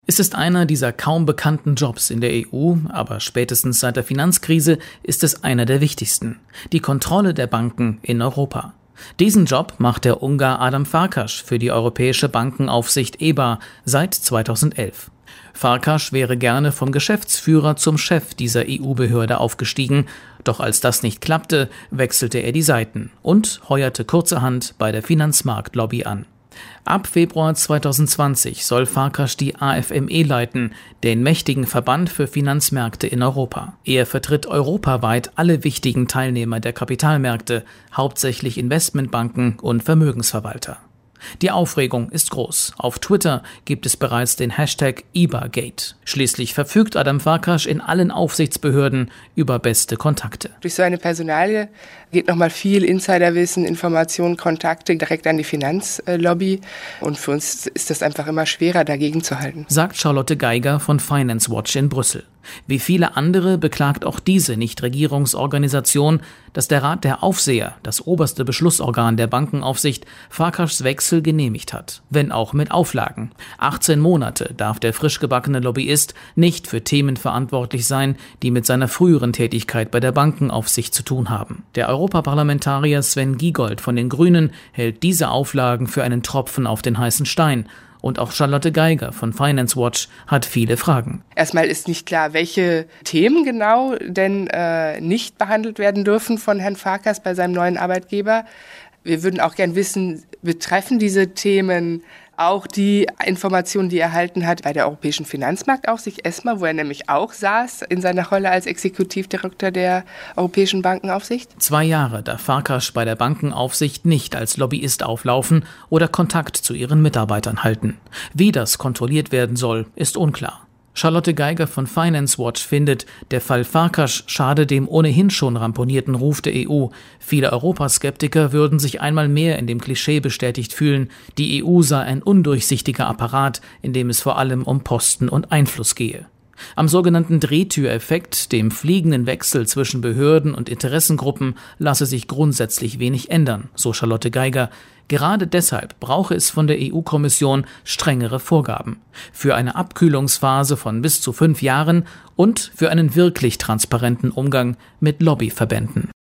Es ist einer dieser kaum bekannten Jobs in der EU, aber spätestens seit der Finanzkrise ist es einer der wichtigsten. Die Kontrolle der Banken in Europa. Diesen Job macht der Ungar Adam Farkas für die Europäische Bankenaufsicht EBA seit 2011. Farkas wäre gerne vom Geschäftsführer zum Chef dieser EU-Behörde aufgestiegen, doch als das nicht klappte, wechselte er die Seiten und heuerte kurzerhand bei der Finanzmarktlobby an. Ab Februar 2020 soll Farkas die AFME leiten, den mächtigen Verband für Finanzmärkte in Europa. Er vertritt europaweit alle wichtigen Teilnehmer der Kapitalmärkte, hauptsächlich Investmentbanken und Vermögensverwalter. Die Aufregung ist groß. Auf Twitter gibt es bereits den Hashtag EBAgate. Schließlich verfügt Adam Farkas in allen Aufsichtsbehörden über beste Kontakte. Durch so eine Personalie geht nochmal viel Insiderwissen, Informationen, Kontakte direkt an die Finanzlobby. Und für uns ist das einfach immer schwerer, dagegen zu halten. Sagt Charlotte Geiger von Finance Watch in Brüssel. Wie viele andere beklagt auch diese Nichtregierungsorganisation, dass der Rat der Aufseher, das oberste Beschlussorgan der Bankenaufsicht, Farkas Wechsel genehmigt hat, wenn auch mit Auflagen. 18 Monate darf der frisch gebackene Lobbyist nicht für Themen verantwortlich sein, die mit seiner früheren Tätigkeit bei der Bankenaufsicht zu tun haben. Der Europaparlamentarier Sven Giegold von den Grünen hält diese Auflagen für einen Tropfen auf den heißen Stein. Und auch Charlotte Geiger von Finance Watch hat viele Fragen. Erstmal ist nicht klar, welche Themen genau denn nicht behandelt werden dürfen von Herrn Farkas bei seinem neuen Arbeitgeber. Wir würden auch gern wissen, betreffen diese Themen auch die Informationen, die er erhalten hat bei der Europäischen Finanzmarktaufsicht ESMA, wo er nämlich auch saß in seiner Rolle als Exekutivdirektor der Europäischen Bankenaufsicht? 2 Jahre darf Farkas bei der Bankenaufsicht nicht als Lobbyist auflaufen oder Kontakt zu ihren Mitarbeitern halten. Wie das kontrolliert werden soll, ist unklar. Charlotte Geiger von Finance Watch findet, der Fall Farkas schade dem ohnehin schon ramponierten Ruf der EU. Viele Europaskeptiker würden sich einmal mehr in dem Klischee bestätigt fühlen, die EU sei ein undurchsichtiger Apparat, in dem es vor allem um Posten und Einfluss gehe. Am sogenannten Drehtüreffekt, dem fliegenden Wechsel zwischen Behörden und Interessengruppen, lasse sich grundsätzlich wenig ändern, so Charlotte Geiger. Gerade deshalb brauche es von der EU-Kommission strengere Vorgaben. Für eine Abkühlungsphase von bis zu 5 Jahren und für einen wirklich transparenten Umgang mit Lobbyverbänden.